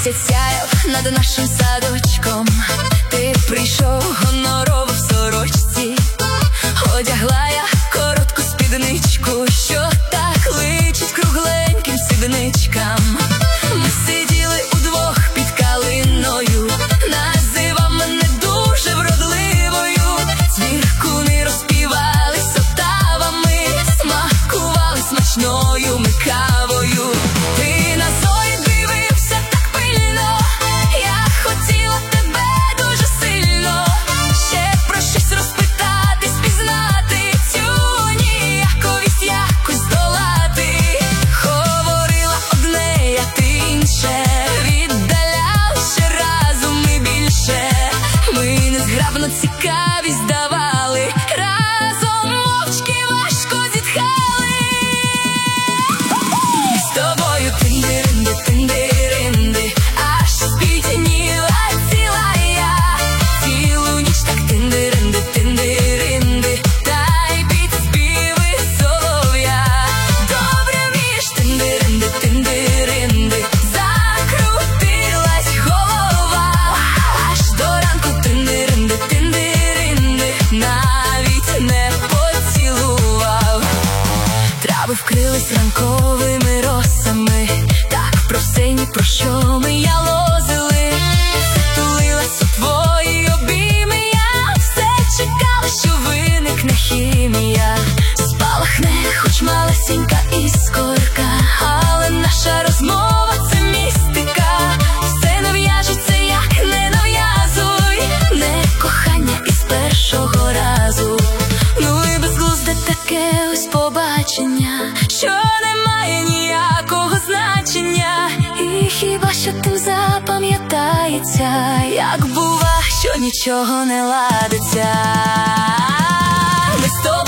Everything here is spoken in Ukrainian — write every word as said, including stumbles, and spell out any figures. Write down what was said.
Місяць сяяв над нашим садочком. Ти прийшов гонорово в сорочці. Одягла я коротку спідничку, що так личить кругленьким сідничкам. Ми сиділи удвох під калиною. Називав мене дуже вродливою. Цвіркуни розпівались октавами, смакували смачною ми кавою. Ти на зорі дивився так пильно, я хотіла тебе дуже сильно. Ще про щось розпитати, спізнати цю ніяковість якось здолати. Говорила одне, я ти інше, віддалялись ще разом ми більше. Ми незграбно цікавість здавали, разом мовчки важко зітхали. З тобою тиндиринди, тиндиринди, аж спітніла ціла я. Цілу ніч так тиндиринди, тиндиринди, та й під співи солов'я. Добре вмієш тиндиринди, тиндиринди, закрутилась голова. Аж до ранку тиндиринди, тиндиринди, навіть не поцілував. Трави вкрились ранковими росами, так про все ні про що ми ялозили. Затулилась у твої обійми я, все чекала, що виникне хімія. Спалахне хоч малесенька іскорка, але наша розмова — це містика. Все нав'яжеться, як не нав'язуй, не кохання із першого разу. Ну і безглузде таке ось побачення, що не має ніякого значення. І хіба що тим запам'ятається, як бува, що нічого не ладиться. Ми з тобою